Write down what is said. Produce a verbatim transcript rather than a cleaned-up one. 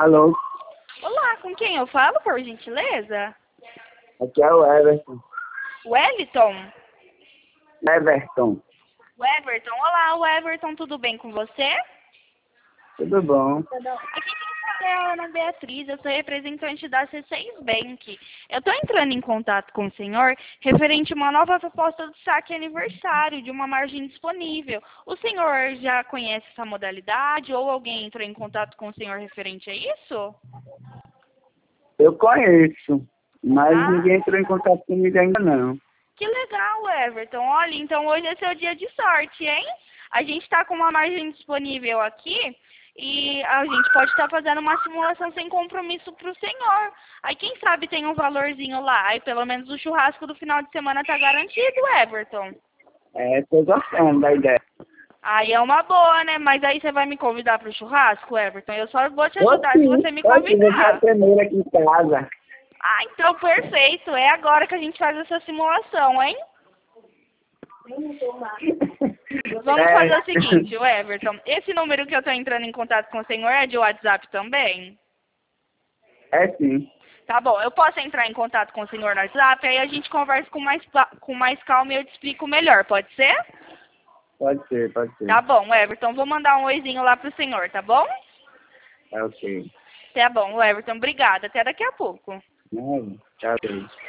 Alô? Olá, com quem eu falo, por gentileza? Aqui é o Everton. Wellington? Everton. O Everton. Olá, o Everton, tudo bem com você? Tudo bom? Aqui quem fala é a Ana Beatriz, eu sou representante da C seis Bank. Eu estou entrando em contato com o senhor referente a uma nova proposta de saque aniversário de uma margem disponível. O senhor já conhece essa modalidade ou alguém entrou em contato com o senhor referente a isso? Eu conheço, mas Ah. ninguém entrou em contato comigo ainda não. Que legal, Everton. Olha, então hoje é seu dia de sorte, hein? A gente está com uma margem disponível aqui e a gente pode estar fazendo uma simulação sem compromisso para o senhor. Aí quem sabe tem um valorzinho lá. Aí pelo menos o churrasco do final de semana tá garantido, Everton. É, tô gostando da ideia. Aí é uma boa, né? Mas aí você vai me convidar para o churrasco, Everton? Eu só vou te ajudar Oxi, se você me oxi, vou convidar. primeiro aqui em casa. Ah, então perfeito. É agora que a gente faz essa simulação, hein? Vamos É. fazer o seguinte, o Everton. Esse número que eu estou entrando em contato com o senhor é de WhatsApp também? É sim. Tá bom, eu posso entrar em contato com o senhor no WhatsApp, aí a gente conversa com mais, com mais calma e eu te explico melhor, pode ser? Pode ser, pode ser. Tá bom, Everton, vou mandar um oizinho lá pro senhor, tá bom? É ok. Tá bom, Everton, obrigada, até daqui a pouco. Não, tchau.